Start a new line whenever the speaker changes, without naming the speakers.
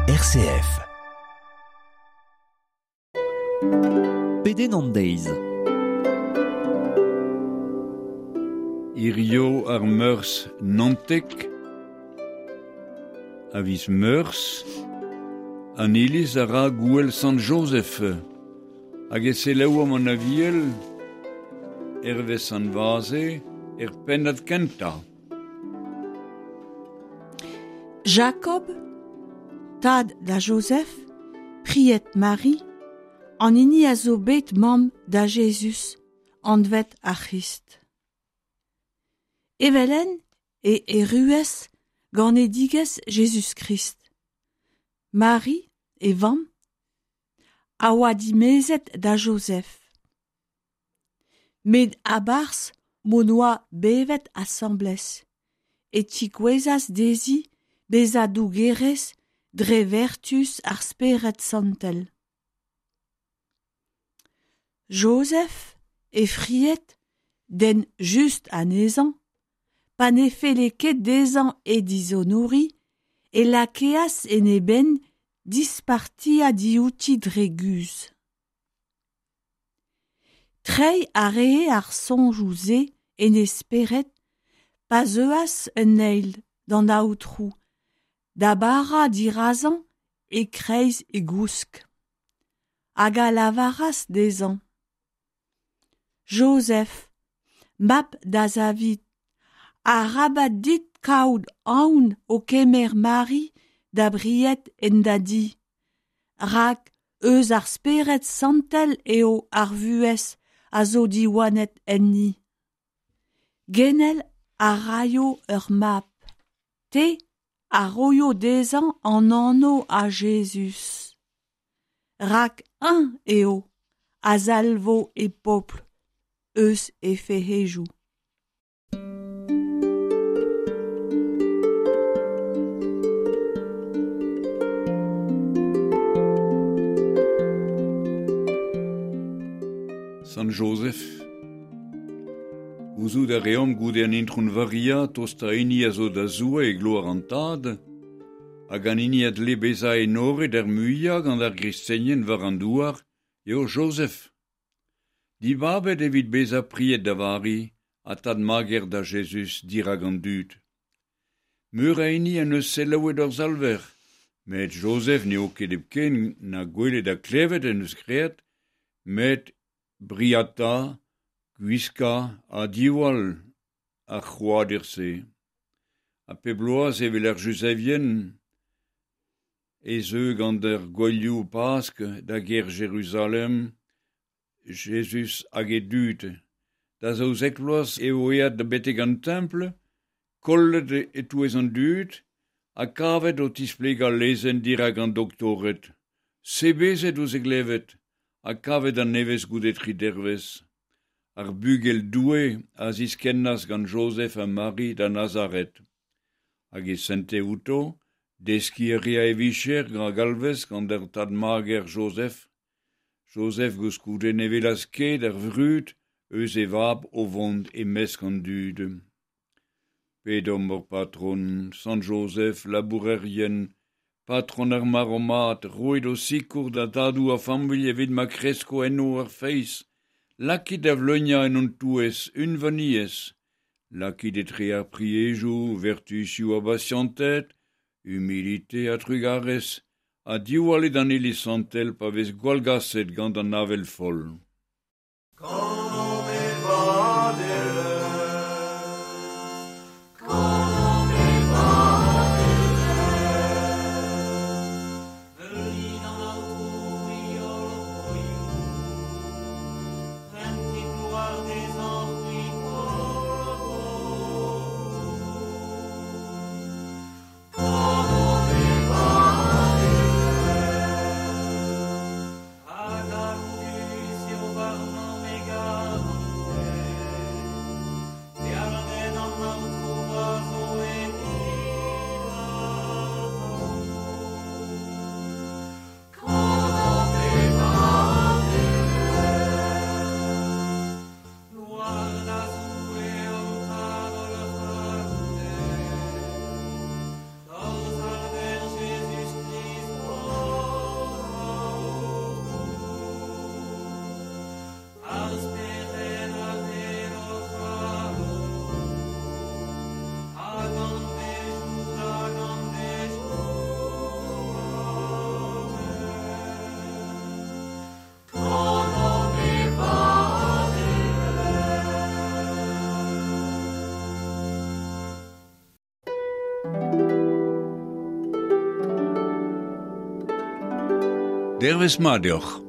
RCF.
Peden an deiz.
Irio ar meurs nantek, avis meurs, an iliz a ra gouel Sant Joseph, hag e selaou am an aviel, ervez an vaze, pennad kenta.
Jacob, tad da Joseph, priet Marie, an ini a zo bet mam da Jesus, an vet a Christ. Evelen e rues gant e digez Jesus Christ. Marie e vam a oa dimezet da Joseph. Med a bars mon oa bevet assemblez, et ti gwezas dezi bez a dougerez dre vertus ar speret santel. Joseph e friet den just anezan, pa ne fele ket dezan e dizonouri, e lakeas en eben disparti a diouti dre guz. Trei a rehe ar sonjouze en esperet, pa zeuas un eil d'an aoutrou, da bara dirazan e kreiz e gousk. Hag a lavaras dezan. Joseph, map da Zavid, a rabat dit kaout aoun o kemer Marie da briet en da di. Rak eus ar speret santel eo ar vuez a zo diwanet enni. Genel a raio ur map. Te a roio dezan an anno a Jesus. Rak un eo, a zalvo e popl, eus e fehejou.
Sant Joseph, ouzout a reom goude an introun varia tost a ini a zo da zoua e gloar an tad, hag an ini ad le beza enore der muia gant ar gristenien war an douar, eo Joseph. Di babet evit beza priet da vari, a tad mager da Jesus dirag an dud. Meur a ini an eus selaouet ur zalver, met Joseph neo ket ken na gwele da klevet en eus kreat, met briata, gwiska a diwal a c'hoadir se. A pebloaz evel ar Josevien, e zeu gant ur gwelioù pask da ger Jérusalem, Jesus hag e dud. Da zo zekloaz e oead da beteg an temple, kollet e touez an dud, a kavet o tispleg a lezen dirag an doktoret. Sebezet o zeglevet, a kavet an nevez goudet ridervez. Ar bugel doue a ziskennas gant Joseph a Marie da Nazaret. Hag e sente outo, deski ria e vicher gra galvez gant er tad mager Joseph. Joseph gous goude nevelas ket er vrut, eus e vab o vond e mesk an dud. Pedom mor patron, Sant Joseph labourerien, patron ar maromat, roet o sikour da dadou a familh evit ma kresko enno ar feiz, lakit da vlonia en on touez, un vaniez, lakit e tre ar priejou, vertusiou a basiantet, humilité a trugarez, a diwalet an ili santel pa vez gwalgaset gant an navel fol.
Agarudis
dervis ma deoc'h.